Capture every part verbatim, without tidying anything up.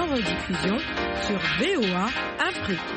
rediffusion sur V O A Afrique.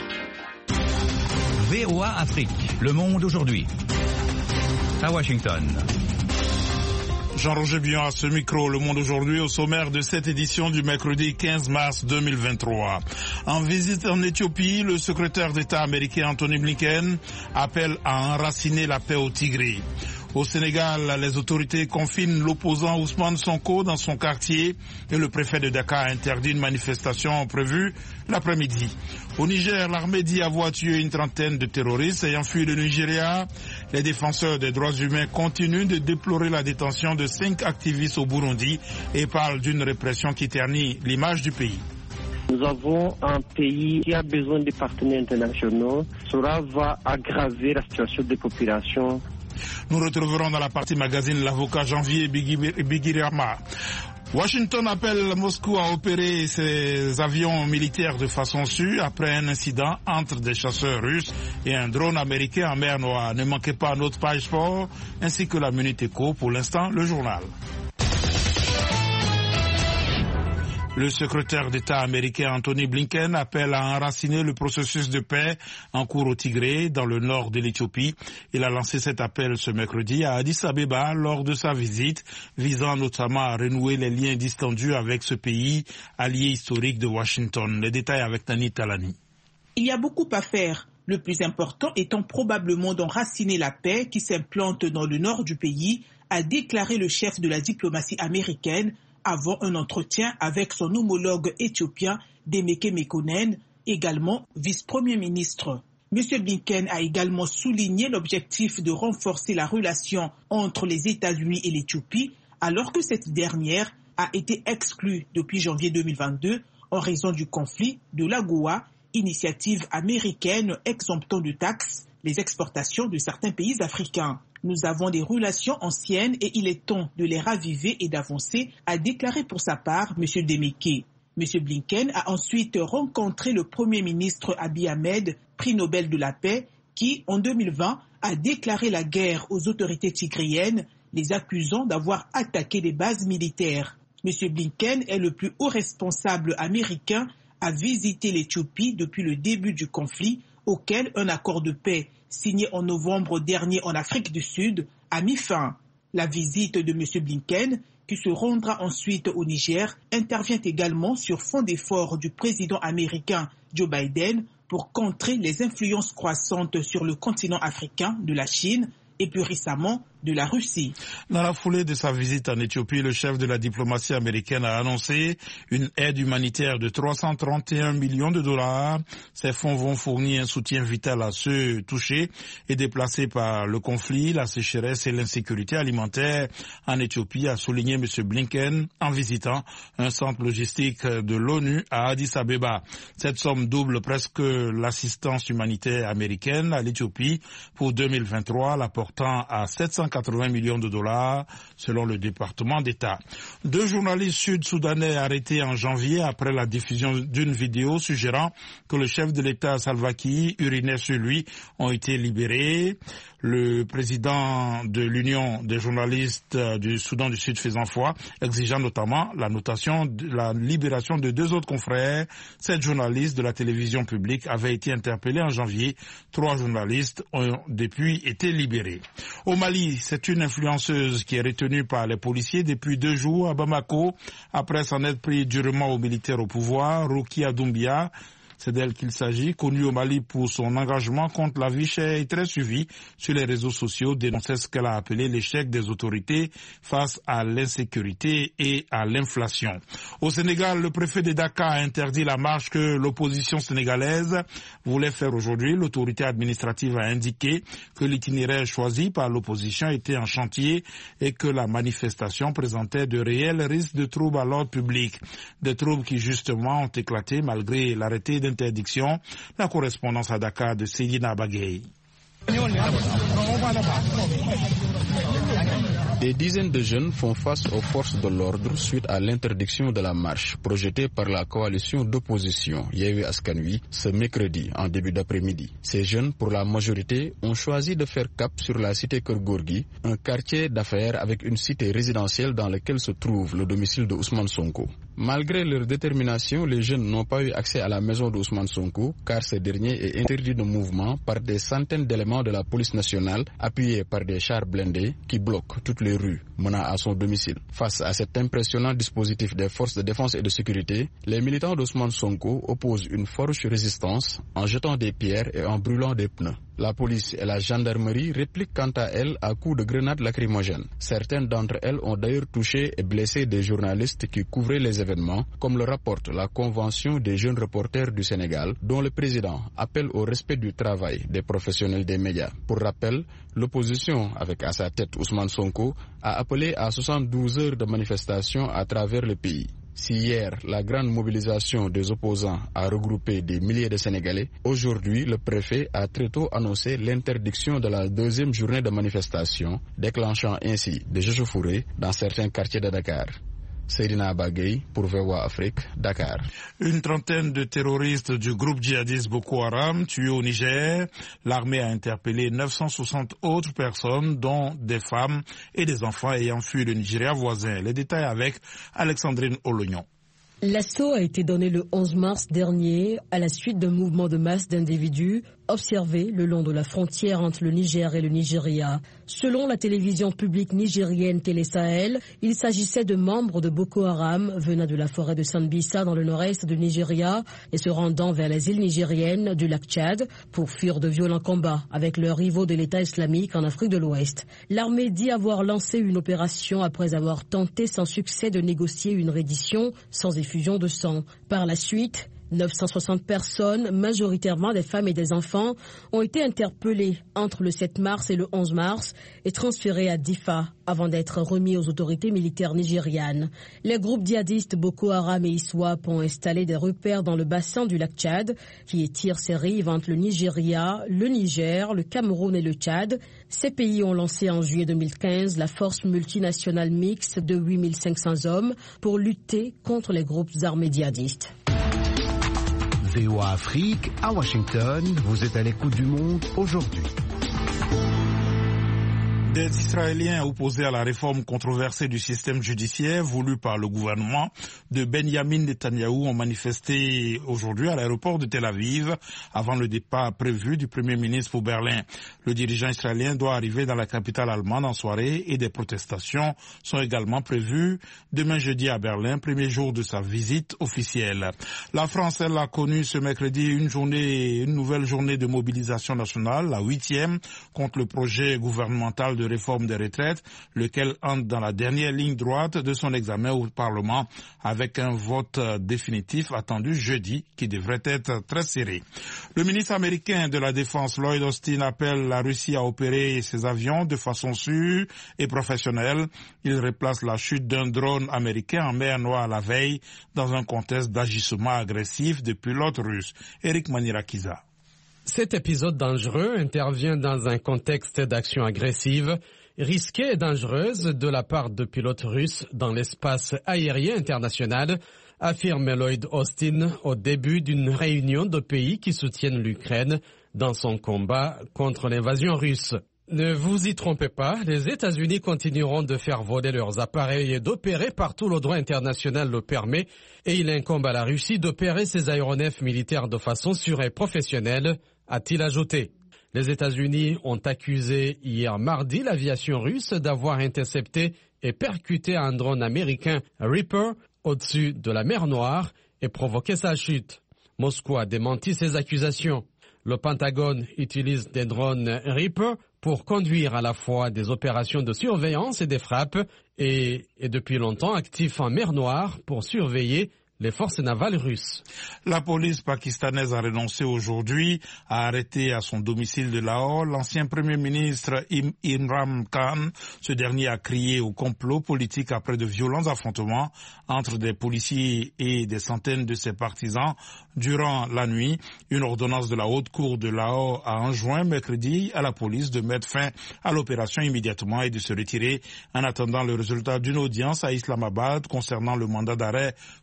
V O A Afrique, le monde aujourd'hui. À Washington. Jean-Roger Bion à ce micro, Le Monde aujourd'hui, au sommaire de cette édition du mercredi quinze mars deux mille vingt-trois. En visite en Éthiopie, le secrétaire d'État américain Anthony Blinken appelle à enraciner la paix au Tigré. Au Sénégal, les autorités confinent l'opposant Ousmane Sonko dans son quartier et le préfet de Dakar interdit une manifestation prévue l'après-midi. Au Niger, l'armée dit avoir tué une trentaine de terroristes ayant fui le Nigeria. Les défenseurs des droits humains continuent de déplorer la détention de cinq activistes au Burundi et parlent d'une répression qui ternit l'image du pays. Nous avons un pays qui a besoin de partenaires internationaux. Cela va aggraver la situation des populations. Nous retrouverons dans la partie magazine l'avocat Janvier Bigirama. Washington appelle Moscou à opérer ses avions militaires de façon sûre après un incident entre des chasseurs russes et un drone américain en mer Noire. Ne manquez pas notre page sport ainsi que la Minute Éco. Pour l'instant, le journal. Le secrétaire d'État américain Anthony Blinken appelle à enraciner le processus de paix en cours au Tigré, dans le nord de l'Éthiopie. Il a lancé cet appel ce mercredi à Addis Abeba lors de sa visite, visant notamment à renouer les liens distendus avec ce pays, allié historique de Washington. Les détails avec Nani Talani. Il y a beaucoup à faire. Le plus important étant probablement d'enraciner la paix qui s'implante dans le nord du pays, a déclaré le chef de la diplomatie américaine avant un entretien avec son homologue éthiopien Demeke Mekonnen, également vice-premier ministre. M. Blinken a également souligné l'objectif de renforcer la relation entre les États-Unis et l'Éthiopie, alors que cette dernière a été exclue depuis janvier deux mille vingt-deux en raison du conflit de l'AGOA, initiative américaine exemptant de taxes les exportations de certains pays africains. Nous avons des relations anciennes et il est temps de les raviver et d'avancer, a déclaré pour sa part M. Demeke. M. Blinken a ensuite rencontré le Premier ministre Abiy Ahmed, prix Nobel de la paix, qui, en deux mille vingt, a déclaré la guerre aux autorités tigriennes, les accusant d'avoir attaqué des bases militaires. M. Blinken est le plus haut responsable américain à visiter l'Éthiopie depuis le début du conflit, auquel un accord de paix signé en novembre dernier en Afrique du Sud a mis fin. La visite de M. Blinken, qui se rendra ensuite au Niger, intervient également sur fond d'efforts du président américain Joe Biden pour contrer les influences croissantes sur le continent africain de la Chine et plus récemment de la Russie. Dans la foulée de sa visite en Éthiopie, le chef de la diplomatie américaine a annoncé une aide humanitaire de trois cent trente et un millions de dollars. Ces fonds vont fournir un soutien vital à ceux touchés et déplacés par le conflit, la sécheresse et l'insécurité alimentaire en Éthiopie, a souligné M. Blinken en visitant un centre logistique de l'ONU à Addis Abeba. Cette somme double presque l'assistance humanitaire américaine à l'Éthiopie pour deux mille vingt-trois, la portant à sept cent quatre-vingts millions de dollars selon le département d'État. Deux journalistes sud-soudanais arrêtés en janvier après la diffusion d'une vidéo suggérant que le chef de l'État Salva Kiir urinait sur lui ont été libérés. Le président de l'Union des journalistes du Soudan du Sud faisant foi, exigeant notamment la notation de la libération de deux autres confrères. Sept journalistes de la télévision publique avaient été interpellés en janvier. Trois journalistes ont depuis été libérés. Au Mali, c'est une influenceuse qui est retenue par les policiers depuis deux jours à Bamako après s'en être pris durement aux militaires au pouvoir. Rukia Doumbia, c'est d'elle qu'il s'agit, connue au Mali pour son engagement contre la vie chère et très suivie sur les réseaux sociaux, dénonçait ce qu'elle a appelé l'échec des autorités face à l'insécurité et à l'inflation. Au Sénégal, le préfet de Dakar a interdit la marche que l'opposition sénégalaise voulait faire aujourd'hui. L'autorité administrative a indiqué que l'itinéraire choisi par l'opposition était en chantier et que la manifestation présentait de réels risques de troubles à l'ordre public. Des troubles qui justement ont éclaté malgré l'arrêté d'interdiction. La correspondance à Dakar de Céline Bagay. Des dizaines de jeunes font face aux forces de l'ordre suite à l'interdiction de la marche projetée par la coalition d'opposition Yewwi Askan Wi ce mercredi en début d'après-midi. Ces jeunes, pour la majorité, ont choisi de faire cap sur la cité Keur Gorgui, un quartier d'affaires avec une cité résidentielle dans laquelle se trouve le domicile de Ousmane Sonko. Malgré leur détermination, les jeunes n'ont pas eu accès à la maison d'Ousmane Sonko car ce dernier est interdit de mouvement par des centaines d'éléments de la police nationale appuyés par des chars blindés qui bloquent toutes les rues menant à son domicile. Face à cet impressionnant dispositif des forces de défense et de sécurité, les militants d'Ousmane Sonko opposent une farouche résistance en jetant des pierres et en brûlant des pneus. La police et la gendarmerie répliquent quant à elles à coups de grenades lacrymogènes. Certaines d'entre elles ont d'ailleurs touché et blessé des journalistes qui couvraient les événements, comme le rapporte la Convention des jeunes reporters du Sénégal, dont le président appelle au respect du travail des professionnels des médias. Pour rappel, l'opposition, avec à sa tête Ousmane Sonko, a appelé à soixante-douze heures de manifestation à travers le pays. Si hier, la grande mobilisation des opposants a regroupé des milliers de Sénégalais, aujourd'hui, le préfet a très tôt annoncé l'interdiction de la deuxième journée de manifestation, déclenchant ainsi des échauffourées dans certains quartiers de Dakar. Seydina Abagay pour V O A Afrique, Dakar. Une trentaine de terroristes du groupe djihadiste Boko Haram tués au Niger. L'armée a interpellé neuf cent soixante autres personnes, dont des femmes et des enfants ayant fui le Nigeria voisin. Les détails avec Alexandrine Olognon. L'assaut a été donné le onze mars dernier à la suite d'un mouvement de masse d'individus observés le long de la frontière entre le Niger et le Nigeria. Selon la télévision publique nigérienne Télé Sahel, il s'agissait de membres de Boko Haram venant de la forêt de Sambisa dans le nord-est du Nigeria et se rendant vers les îles nigériennes du lac Tchad pour fuir de violents combats avec leurs rivaux de l'État islamique en Afrique de l'Ouest. L'armée dit avoir lancé une opération après avoir tenté sans succès de négocier une reddition sans effusion de sang. Par la suite, neuf cent soixante personnes, majoritairement des femmes et des enfants, ont été interpellées entre le sept mars et le onze mars et transférées à Difa avant d'être remis aux autorités militaires nigérianes. Les groupes djihadistes Boko Haram et ISWAP ont installé des repères dans le bassin du lac Tchad qui étire ses rives entre le Nigeria, le Niger, le Cameroun et le Tchad. Ces pays ont lancé en juillet deux mille quinze la force multinationale mixte de huit mille cinq cents hommes pour lutter contre les groupes armés djihadistes. V O A Afrique, à Washington, vous êtes à l'écoute du monde aujourd'hui. Des Israéliens opposés à la réforme controversée du système judiciaire voulue par le gouvernement de Benjamin Netanyahou ont manifesté aujourd'hui à l'aéroport de Tel Aviv avant le départ prévu du Premier ministre pour Berlin. Le dirigeant israélien doit arriver dans la capitale allemande en soirée et des protestations sont également prévues demain jeudi à Berlin, premier jour de sa visite officielle. La France, elle, a connu ce mercredi une journée, une nouvelle journée de mobilisation nationale, la huitième, contre le projet gouvernemental de de réforme des retraites, lequel entre dans la dernière ligne droite de son examen au Parlement avec un vote définitif attendu jeudi qui devrait être très serré. Le ministre américain de la Défense Lloyd Austin appelle la Russie à opérer ses avions de façon sûre et professionnelle. Il replace la chute d'un drone américain en mer Noire la veille dans un contexte d'agissement agressif de pilotes russes. Eric Manirakiza. Cet épisode dangereux intervient dans un contexte d'action agressive, risquée et dangereuse de la part de pilotes russes dans l'espace aérien international, affirme Lloyd Austin au début d'une réunion de pays qui soutiennent l'Ukraine dans son combat contre l'invasion russe. Ne vous y trompez pas, les États-Unis continueront de faire voler leurs appareils et d'opérer partout le droit international le permet, et il incombe à la Russie d'opérer ses aéronefs militaires de façon sûre et professionnelle, a-t-il ajouté. Les États-Unis ont accusé hier mardi l'aviation russe d'avoir intercepté et percuté un drone américain Reaper au-dessus de la mer Noire et provoqué sa chute. Moscou a démenti ces accusations. Le Pentagone utilise des drones Reaper pour conduire à la fois des opérations de surveillance et des frappes et est depuis longtemps actif en mer Noire pour surveiller les forces navales russes. La police pakistanaise a renoncé aujourd'hui à arrêter à son domicile de Lahore l'ancien premier ministre Imran Khan. Ce dernier a crié au complot politique après de violents affrontements entre des policiers et des centaines de ses partisans durant la nuit. Une ordonnance de la haute cour de Lahore a enjoint mercredi à la police de mettre fin à l'opération immédiatement et de se retirer en attendant le résultat d'une audience à Islamabad concernant le mandat d'arrêt contre M.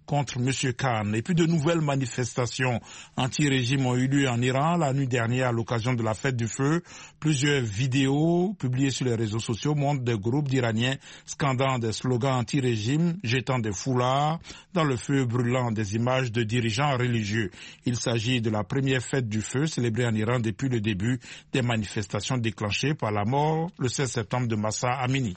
M. Khan. Et puis de nouvelles manifestations anti-régime ont eu lieu en Iran la nuit dernière à l'occasion de la fête du feu. Plusieurs vidéos publiées sur les réseaux sociaux montrent des groupes d'Iraniens scandant des slogans anti-régime, jetant des foulards dans le feu, brûlant des images de dirigeants religieux. Il s'agit de la première fête du feu célébrée en Iran depuis le début des manifestations déclenchées par la mort le seize septembre de Mahsa Amini.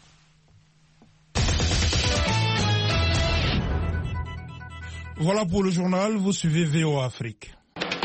Voilà pour le journal, vous suivez V O A Afrique.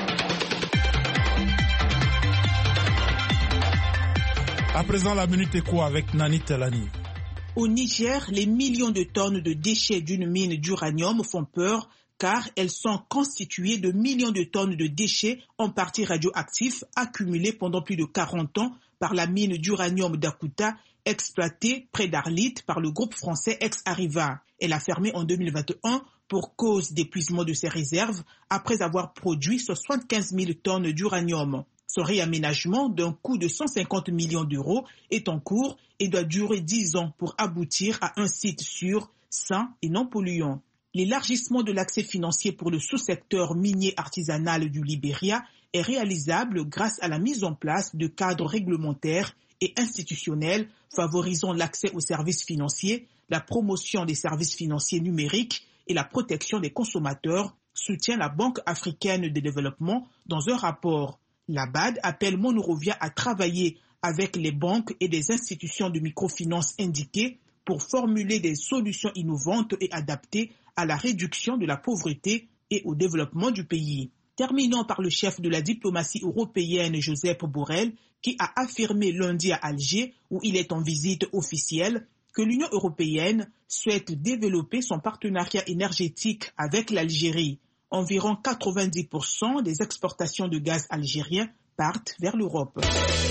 À présent, la Minute Éco avec Nani Telani. Au Niger, les millions de tonnes de déchets d'une mine d'uranium font peur car elles sont constituées de millions de tonnes de déchets en partie radioactifs accumulés pendant plus de quarante ans par la mine d'uranium d'Akuta exploitée près d'Arlit par le groupe français Ex-Ariva. Elle a fermé en deux mille vingt et un pour cause d'épuisement de ses réserves après avoir produit soixante-quinze mille tonnes d'uranium. Son réaménagement d'un coût de cent cinquante millions d'euros est en cours et doit durer dix ans pour aboutir à un site sûr, sain et non polluant. L'élargissement de l'accès financier pour le sous-secteur minier artisanal du Libéria est réalisable grâce à la mise en place de cadres réglementaires et institutionnels favorisant l'accès aux services financiers, la promotion des services financiers numériques et la protection des consommateurs, soutient la Banque africaine de développement dans un rapport. La B A D appelle Monrovia à travailler avec les banques et des institutions de microfinance indiquées pour formuler des solutions innovantes et adaptées à la réduction de la pauvreté et au développement du pays. Terminons par le chef de la diplomatie européenne, Josep Borrell, qui a affirmé lundi à Alger, où il est en visite officielle, que l'Union européenne souhaite développer son partenariat énergétique avec l'Algérie. Environ quatre-vingt-dix pour cent des exportations de gaz algérien partent vers l'Europe.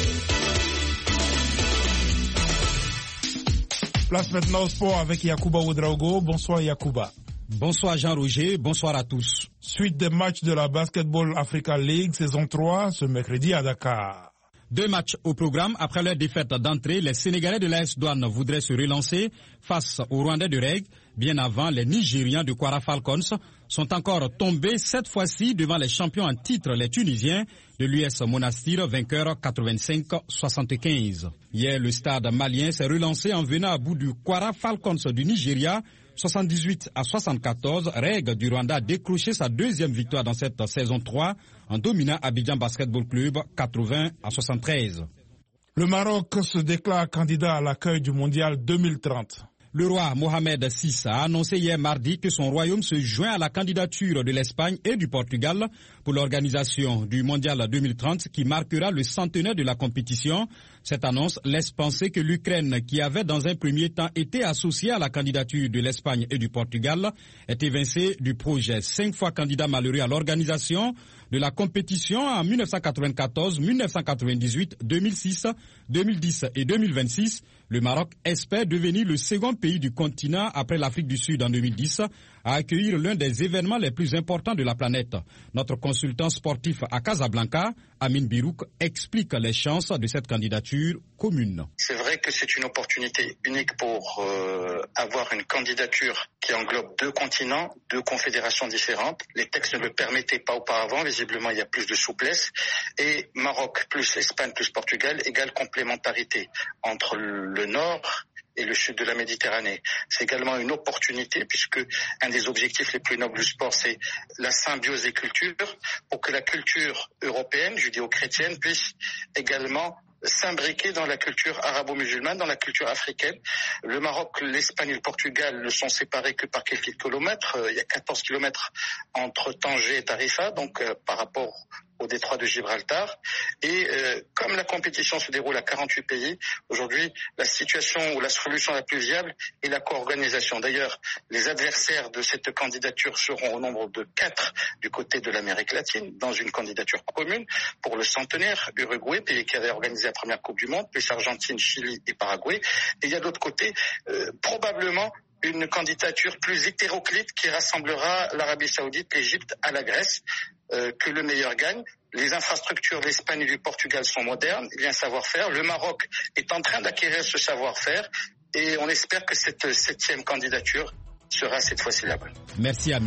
Place maintenant au sport avec Yacouba Ouedraogo. Bonsoir Yacouba. Bonsoir Jean-Roger, bonsoir à tous. Suite des matchs de la Basketball Africa League saison trois ce mercredi à Dakar. Deux matchs au programme. Après leur défaite d'entrée, les Sénégalais de l'A S Douane voudraient se relancer face aux Rwandais de Reg. Bien avant, les Nigérians de Kwara Falcons sont encore tombés cette fois-ci devant les champions en titre, les Tunisiens de l'U S Monastir, vainqueurs quatre-vingt-cinq à soixante-quinze. Hier, le stade malien s'est relancé en venant à bout du Kwara Falcons du Nigeria, soixante-dix-huit à soixante-quatorze. Reg du Rwanda a décroché sa deuxième victoire dans cette saison trois en dominant Abidjan Basketball Club quatre-vingts à soixante-treize. Le Maroc se déclare candidat à l'accueil du mondial deux mille trente. Le roi Mohamed six a annoncé hier mardi que son royaume se joint à la candidature de l'Espagne et du Portugal pour l'organisation du mondial deux mille trente qui marquera le centenaire de la compétition. Cette annonce laisse penser que l'Ukraine, qui avait dans un premier temps été associée à la candidature de l'Espagne et du Portugal, est évincée du projet. Cinq fois candidat malheureux à l'organisation de la compétition en mille neuf cent quatre-vingt-quatorze, mille neuf cent quatre-vingt-dix-huit, deux mille six, deux mille dix et deux mille vingt-six, le Maroc espère devenir le second pays du continent après l'Afrique du Sud en deux mille dix à accueillir l'un des événements les plus importants de la planète. Notre consultant sportif à Casablanca, Amin Birouk, explique les chances de cette candidature commune. C'est vrai que c'est une opportunité unique pour euh, avoir une candidature qui englobe deux continents, deux confédérations différentes. Les textes ne le permettaient pas auparavant, visiblement il y a plus de souplesse. Et Maroc plus Espagne plus Portugal égale complémentarité entre le nord et le sud de la Méditerranée. C'est également une opportunité puisque un des objectifs les plus nobles du sport, c'est la symbiose des cultures pour que la culture européenne, judéo-chrétienne, puisse également s'imbriquer dans la culture arabo-musulmane, dans la culture africaine. Le Maroc, l'Espagne et le Portugal ne sont séparés que par quelques kilomètres. Il y a quatorze kilomètres entre Tanger et Tarifa, donc euh, par rapport au détroit de Gibraltar. Et euh, comme la compétition se déroule à quarante-huit pays, aujourd'hui, la situation ou la solution la plus viable est la co-organisation. D'ailleurs, les adversaires de cette candidature seront au nombre de quatre du côté de l'Amérique latine, dans une candidature commune pour le centenaire, Uruguay, pays qui avait organisé la première Coupe du Monde, plus Argentine, Chili et Paraguay. Et il y a de l'autre côté, euh, probablement, une candidature plus hétéroclite qui rassemblera l'Arabie Saoudite, l'Égypte à la Grèce, euh, que le meilleur gagne. Les infrastructures de l'Espagne et du Portugal sont modernes, il y a un savoir-faire. Le Maroc est en train d'acquérir ce savoir-faire et on espère que cette septième candidature sera cette fois-ci la bonne. Merci Amine.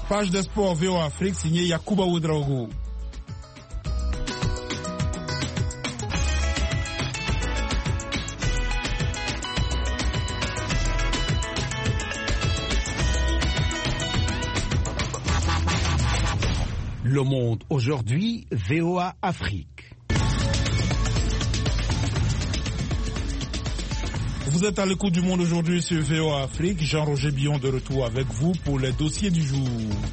Page des sports V O A Afrique signée Yacouba Ouedraogo. Le Monde aujourd'hui, V O A Afrique. Vous êtes à l'écoute du Monde aujourd'hui sur V O A Afrique. Jean-Roger Billon de retour avec vous pour les dossiers du jour.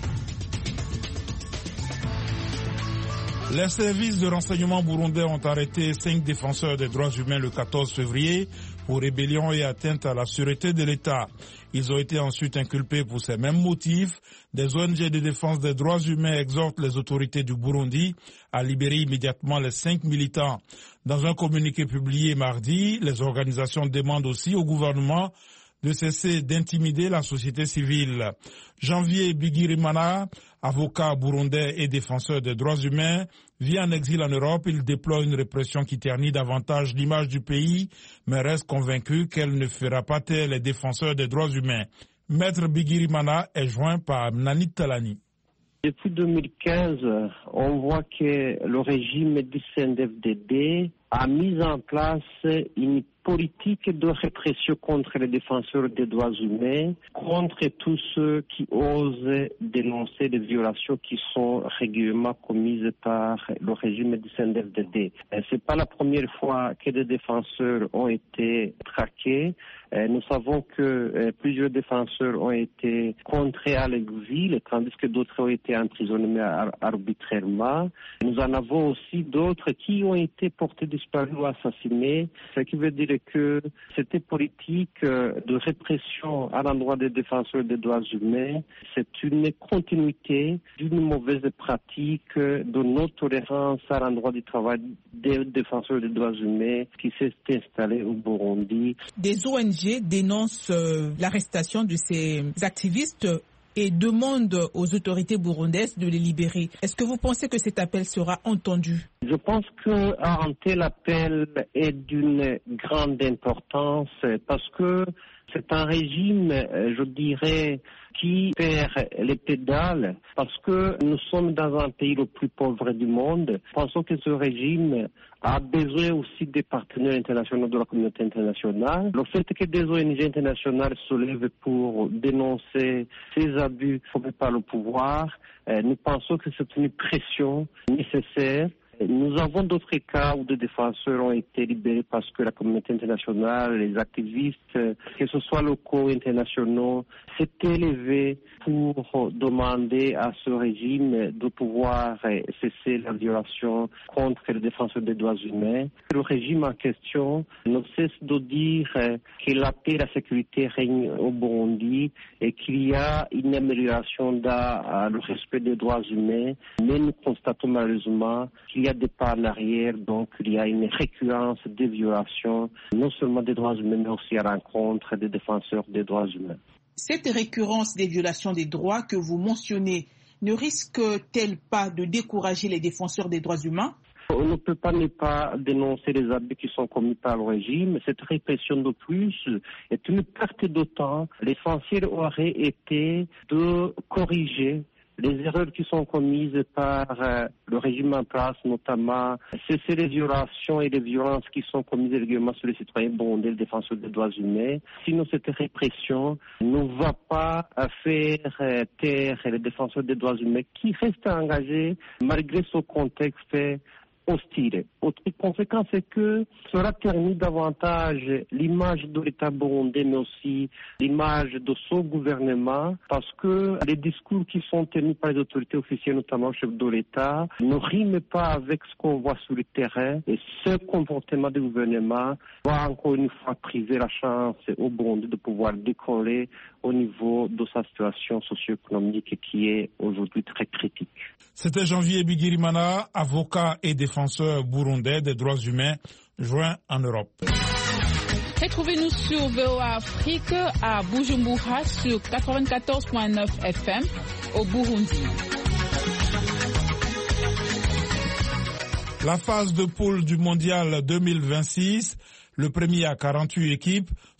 Les services de renseignement burundais ont arrêté cinq défenseurs des droits humains le quatorze février pour rébellion et atteinte à la sûreté de l'État. Ils ont été ensuite inculpés pour ces mêmes motifs. Des O N G de défense des droits humains exhortent les autorités du Burundi à libérer immédiatement les cinq militants. Dans un communiqué publié mardi, les organisations demandent aussi au gouvernement de cesser d'intimider la société civile. Janvier Bigirimana, avocat burundais et défenseur des droits humains, vit en exil en Europe. Il déplore une répression qui ternit davantage l'image du pays, mais reste convaincu qu'elle ne fera pas taire les défenseurs des droits humains. Maître Bigirimana est joint par Nanit Talani. Depuis deux mille quinze, on voit que le régime du C N D F D D a mis en place une politique de répression contre les défenseurs des droits humains, contre tous ceux qui osent dénoncer les violations qui sont régulièrement commises par le régime du C N D F D D. C'est pas la première fois que des défenseurs ont été traqués. Nous savons que plusieurs défenseurs ont été contraints à l'exil, tandis que d'autres ont été emprisonnés arbitrairement. Nous en avons aussi d'autres qui ont été portés disparus ou assassinés, ce qui veut dire que cette politique de répression à l'endroit des défenseurs des droits humains, c'est une continuité d'une mauvaise pratique de non-tolérance à l'endroit du travail des défenseurs des droits humains qui s'est installée au Burundi. Des O N G dénoncent euh, l'arrestation de ces activistes et demandent aux autorités burundaises de les libérer. Est-ce que vous pensez que cet appel sera entendu? Je pense qu'un tel appel est d'une grande importance parce que c'est un régime, je dirais, qui perd les pédales parce que nous sommes dans un pays le plus pauvre du monde. Pensons que ce régime a besoin aussi des partenaires internationaux de la communauté internationale. Le fait que des O N G internationales se lèvent pour dénoncer ces abus commis par le pouvoir, nous pensons que c'est une pression nécessaire. Nous avons d'autres cas où des défenseurs ont été libérés parce que la communauté internationale, les activistes, que ce soit locaux, internationaux, s'étaient levés pour demander à ce régime de pouvoir cesser la violation contre les défenseurs des droits humains. Le régime en question ne cesse de dire que la paix et la sécurité règnent au Burundi et qu'il y a une amélioration dans le respect des droits humains, mais nous constatons malheureusement qu'il Il y a des pas en arrière, donc il y a une récurrence des violations, non seulement des droits humains, mais aussi à l'encontre des défenseurs des droits humains. Cette récurrence des violations des droits que vous mentionnez ne risque-t-elle pas de décourager les défenseurs des droits humains? On ne peut pas ne pas dénoncer les abus qui sont commis par le régime. Cette répression de plus est une perte de temps. L'essentiel aurait été de corriger les erreurs qui sont commises par euh, le régime en place, notamment cesser les violations et les violences qui sont commises régulièrement sur les citoyens burundais, les défenseurs des droits humains. Sinon, cette répression ne va pas faire euh, taire les défenseurs des droits humains qui restent engagés malgré ce contexte hostile. Autre conséquence, c'est que cela ternit davantage l'image de l'État burundais, mais aussi l'image de son gouvernement, parce que les discours qui sont tenus par les autorités officielles, notamment le chef de l'État, ne riment pas avec ce qu'on voit sur le terrain. Et ce comportement du gouvernement va encore une fois priver la chance au Burundi de pouvoir décoller au niveau de sa situation socio-économique qui est aujourd'hui très critique. C'était Janvier Bigirimana, avocat et défenseur burundais des droits humains, joint en Europe. Retrouvez-nous sur V O A Afrique à Bujumbura sur quatre-vingt-quatorze virgule neuf F M au Burundi. La phase de poule du mondial deux mille vingt-six, le premier à quarante-huit équipes,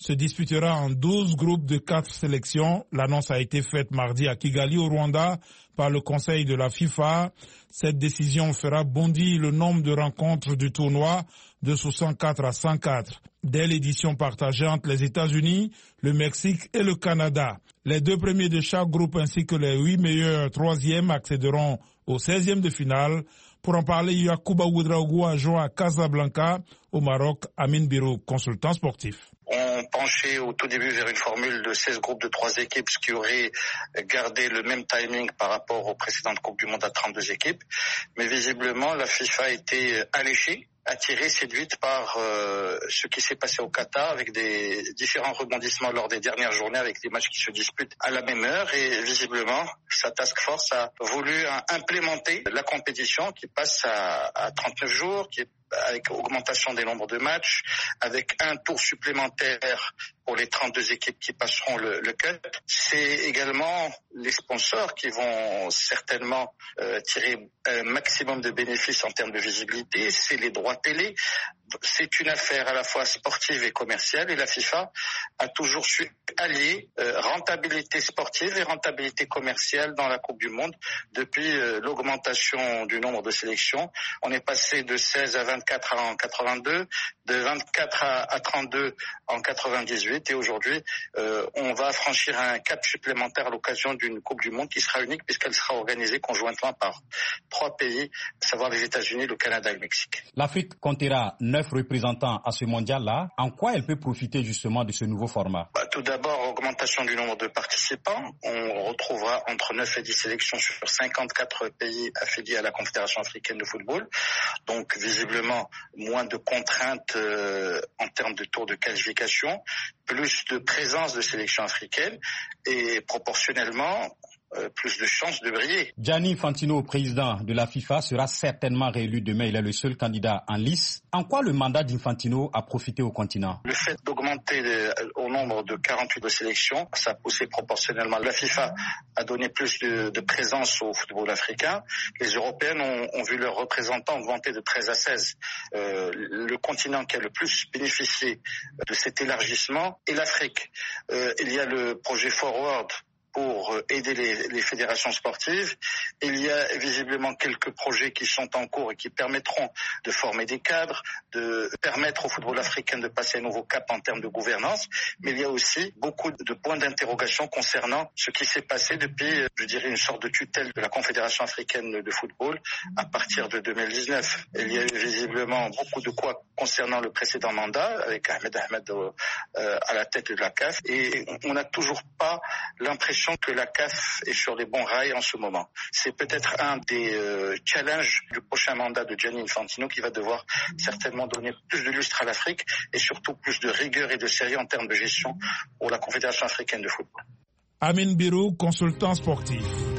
se disputera en douze groupes de quatre sélections. L'annonce a été faite mardi à Kigali au Rwanda par le Conseil de la FIFA. Cette décision fera bondir le nombre de rencontres du tournoi de soixante-quatre à cent quatre. Dès l'édition partagée entre les États-Unis, le Mexique et le Canada. Les deux premiers de chaque groupe ainsi que les huit meilleurs troisièmes accéderont au seizième de finale. Pour en parler, Yacouba Ouedraogo, adjoint à Casablanca, au Maroc, Amin Birou, consultant sportif. On penchait au tout début vers une formule de seize groupes de trois équipes, ce qui aurait gardé le même timing par rapport aux précédentes Coupes du Monde à trente-deux équipes. Mais visiblement, la FIFA a été alléchée, attirée, séduite par euh, ce qui s'est passé au Qatar avec des différents rebondissements lors des dernières journées avec des matchs qui se disputent à la même heure. Et visiblement, sa task force a voulu euh, implémenter la compétition qui passe à, à trente-neuf jours, qui est avec augmentation des nombres de matchs, avec un tour supplémentaire pour les trente-deux équipes qui passeront le, le cut. C'est également les sponsors qui vont certainement euh, tirer un maximum de bénéfices en termes de visibilité. C'est les droits télé. C'est une affaire à la fois sportive et commerciale et la FIFA a toujours su allier euh, rentabilité sportive et rentabilité commerciale dans la Coupe du Monde depuis euh, l'augmentation du nombre de sélections. On est passé de seize à vingt-quatre en quatre-vingt-deux, de vingt-quatre à trente-deux en quatre-vingt-dix-huit et aujourd'hui euh, on va franchir un cap supplémentaire à l'occasion d'une Coupe du Monde qui sera unique puisqu'elle sera organisée conjointement par trois pays, à savoir les États-Unis, le Canada et le Mexique. L'Afrique comptera neuf représentants à ce mondial-là. En quoi elle peut profiter justement de ce nouveau format? Bah, tout d'abord, augmentation du nombre de participants. On retrouvera entre neuf et dix sélections sur cinquante-quatre pays affiliés à la Confédération africaine de football. Donc, visiblement, moins de contraintes euh, en termes de tours de qualification, plus de présence de sélections africaines et proportionnellement, Euh, plus de chances de briller. Gianni Infantino, président de la FIFA, sera certainement réélu demain. Il est le seul candidat en lice. En quoi le mandat d'Infantino a profité au continent? Le fait d'augmenter le, au nombre de quarante-huit de sélections, ça a poussé proportionnellement. La FIFA a donné plus de, de présence au football africain. Les Européennes ont, ont vu leurs représentants augmenter de treize à seize. Euh, le continent qui a le plus bénéficié de cet élargissement est l'Afrique. Euh, il y a le projet Forward pour aider les, les fédérations sportives. Il y a visiblement quelques projets qui sont en cours et qui permettront de former des cadres, de permettre au football africain de passer un nouveau cap en termes de gouvernance. Mais il y a aussi beaucoup de points d'interrogation concernant ce qui s'est passé depuis, je dirais, une sorte de tutelle de la Confédération africaine de football à partir de deux mille dix-neuf. Il y a eu visiblement beaucoup de quoi concernant le précédent mandat avec Ahmed Ahmed euh, à la tête de la C A F. Et on n'a toujours pas l'impression que la C A F est sur les bons rails en ce moment. C'est peut-être un des euh, challenges du prochain mandat de Gianni Infantino qui va devoir certainement donner plus de lustre à l'Afrique et surtout plus de rigueur et de sérieux en termes de gestion pour la Confédération africaine de football. Amin Birou, consultant sportif.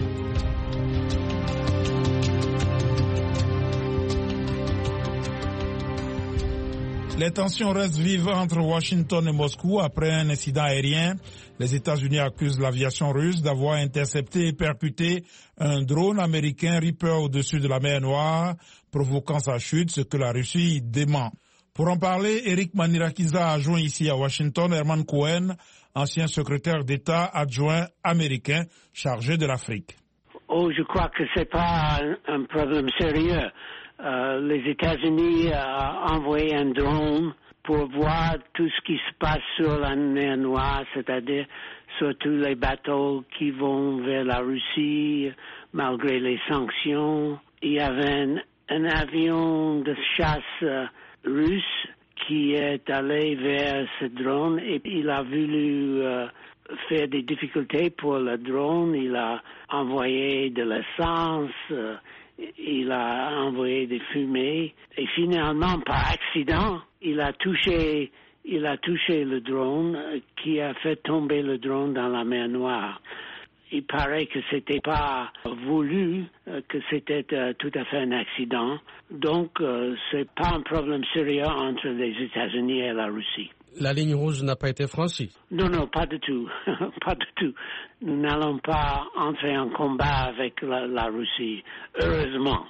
Les tensions restent vives entre Washington et Moscou après un incident aérien. Les États-Unis accusent l'aviation russe d'avoir intercepté et percuté un drone américain Reaper au-dessus de la mer Noire, provoquant sa chute, ce que la Russie dément. Pour en parler, Eric Manirakiza a joint ici à Washington Herman Cohen, ancien secrétaire d'État adjoint américain chargé de l'Afrique. Oh, je crois que c'est pas un, un problème sérieux. Euh, les États-Unis ont envoyé un drone pour voir tout ce qui se passe sur la mer Noire, c'est-à-dire sur tous les bateaux qui vont vers la Russie, malgré les sanctions. Il y avait un, un avion de chasse euh, russe qui est allé vers ce drone et il a voulu euh, faire des difficultés pour le drone. Il a envoyé de l'essence, euh, il a envoyé des fumées et finalement, par accident, il a touché, il a touché le drone qui a fait tomber le drone dans la mer Noire. Il paraît que c'était pas voulu, que c'était euh, tout à fait un accident. Donc, euh, c'est pas un problème sérieux entre les États-Unis et la Russie. La ligne rouge n'a pas été franchie? Non, non, pas du tout. Pas du tout. Nous n'allons pas entrer en combat avec la, la Russie. Heureusement.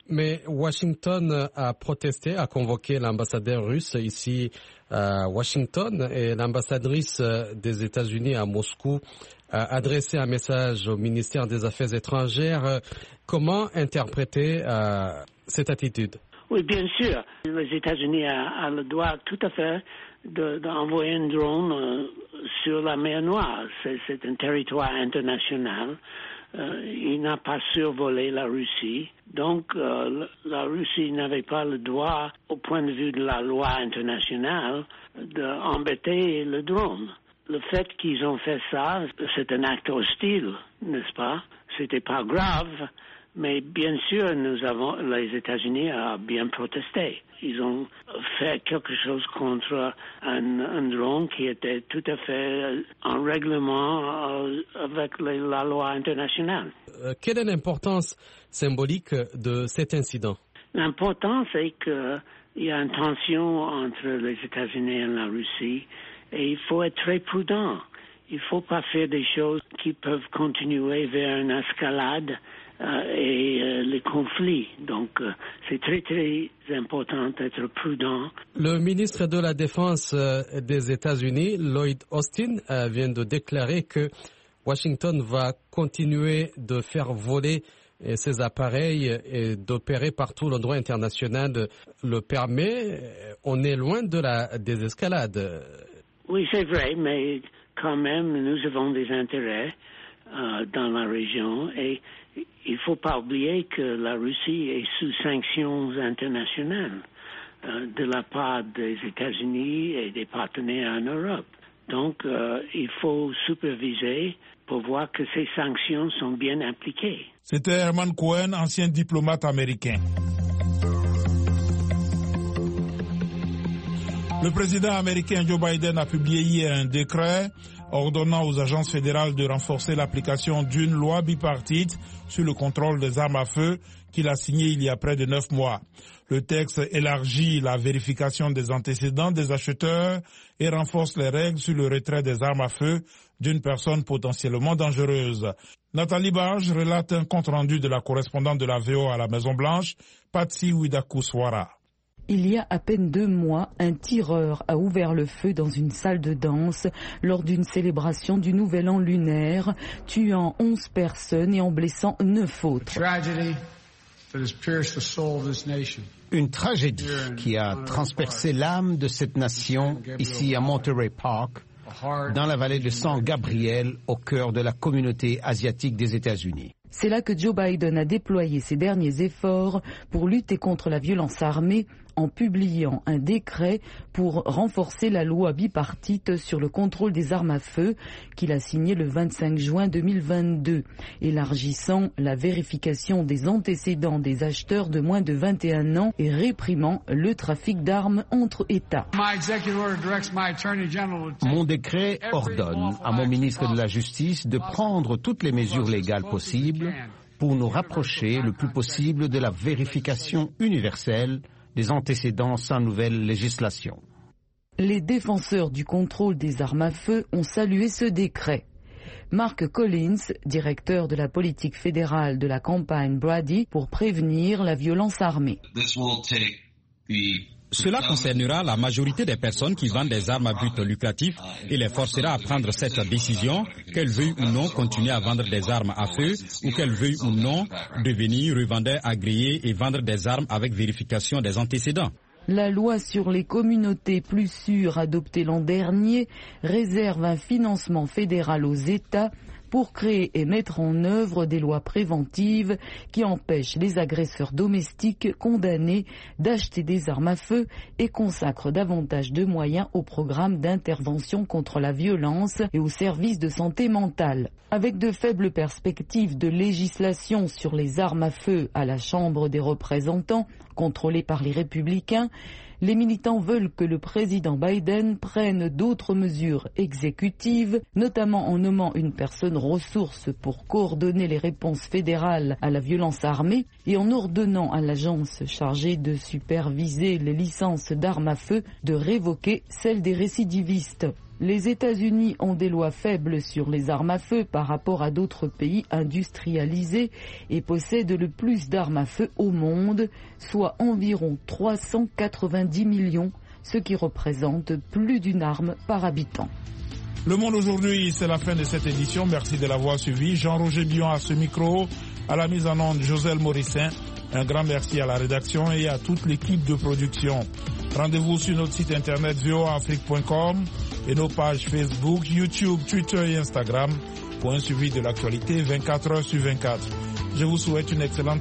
Mais Washington a protesté, a convoqué l'ambassadeur russe ici à Washington et l'ambassadrice des États-Unis à Moscou a adressé un message au ministère des Affaires étrangères. Comment interpréter euh, cette attitude? Oui, bien sûr. Les États-Unis ont le droit tout à fait d'envoyer un drone euh, sur la mer Noire. C'est, c'est un territoire international. Euh, il n'a pas survolé la Russie. Donc, euh, la Russie n'avait pas le droit, au point de vue de la loi internationale, d'embêter le drone. Le fait qu'ils ont fait ça, c'est un acte hostile, n'est-ce pas? C'était pas grave, mais bien sûr, nous avons, les États-Unis ont bien protesté. Ils ont fait quelque chose contre un, un drone qui était tout à fait en règlement euh, avec les, la loi internationale. Euh, quelle est l'importance symbolique de cet incident? L'importance est qu'il y a une tension entre les États-Unis et la Russie et il faut être très prudent. Il ne faut pas faire des choses qui peuvent continuer vers une escalade euh, et euh, les conflits. Donc, euh, c'est très, très important d'être prudent. Le ministre de la Défense des États-Unis, Lloyd Austin, euh, vient de déclarer que Washington va continuer de faire voler ces appareils et d'opérer partout. Le droit international le permet. On est loin de la désescalade. Oui, c'est vrai, mais quand même, nous avons des intérêts euh, dans la région et il ne faut pas oublier que la Russie est sous sanctions internationales euh, de la part des États-Unis et des partenaires en Europe. Donc, euh, il faut superviser pour voir que ces sanctions sont bien appliquées. C'était Herman Cohen, ancien diplomate américain. Le président américain Joe Biden a publié hier un décret ordonnant aux agences fédérales de renforcer l'application d'une loi bipartite sur le contrôle des armes à feu qu'il a signé il y a près de neuf mois. Le texte élargit la vérification des antécédents des acheteurs et renforce les règles sur le retrait des armes à feu d'une personne potentiellement dangereuse. Nathalie Barge relate un compte-rendu de la correspondante de la V O à la Maison-Blanche, Patsy Widakuswara. Il y a à peine deux mois, un tireur a ouvert le feu dans une salle de danse lors d'une célébration du Nouvel An lunaire, tuant onze personnes et en blessant neuf autres. Une tragédie qui a transpercé l'âme de cette nation ici à Monterey Park, dans la vallée de San Gabriel, au cœur de la communauté asiatique des États-Unis. C'est là que Joe Biden a déployé ses derniers efforts pour lutter contre la violence armée en publiant un décret pour renforcer la loi bipartite sur le contrôle des armes à feu qu'il a signé le vingt-cinq juin deux mille vingt-deux, élargissant la vérification des antécédents des acheteurs de moins de vingt et un ans et réprimant le trafic d'armes entre États. Mon décret ordonne à mon ministre de la Justice de prendre toutes les mesures légales possibles pour nous rapprocher le plus possible de la vérification universelle des antécédents sans nouvelle législation. Les défenseurs du contrôle des armes à feu ont salué ce décret. Mark Collins, directeur de la politique fédérale de la campagne Brady pour prévenir la violence armée. Cela concernera la majorité des personnes qui vendent des armes à but lucratif et les forcera à prendre cette décision, qu'elles veuillent ou non continuer à vendre des armes à feu ou qu'elles veuillent ou non devenir revendeurs agréés et vendre des armes avec vérification des antécédents. La loi sur les communautés plus sûres adoptée l'an dernier réserve un financement fédéral aux États pour créer et mettre en œuvre des lois préventives qui empêchent les agresseurs domestiques condamnés d'acheter des armes à feu et consacrent davantage de moyens au programme d'intervention contre la violence et aux services de santé mentale. Avec de faibles perspectives de législation sur les armes à feu à la Chambre des représentants, contrôlée par les républicains, les militants veulent que le président Biden prenne d'autres mesures exécutives, notamment en nommant une personne ressource pour coordonner les réponses fédérales à la violence armée et en ordonnant à l'agence chargée de superviser les licences d'armes à feu de révoquer celles des récidivistes. Les États-Unis ont des lois faibles sur les armes à feu par rapport à d'autres pays industrialisés et possèdent le plus d'armes à feu au monde, soit environ trois cent quatre-vingt-dix millions, ce qui représente plus d'une arme par habitant. Le Monde aujourd'hui, c'est la fin de cette édition. Merci de l'avoir suivi. Jean-Roger Bion à ce micro, à la mise en onde Joselle Morissin. Un grand merci à la rédaction et à toute l'équipe de production. Rendez-vous sur notre site internet v o a afrique point com et nos pages Facebook, YouTube, Twitter et Instagram pour un suivi de l'actualité vingt-quatre heures sur vingt-quatre. Je vous souhaite une excellente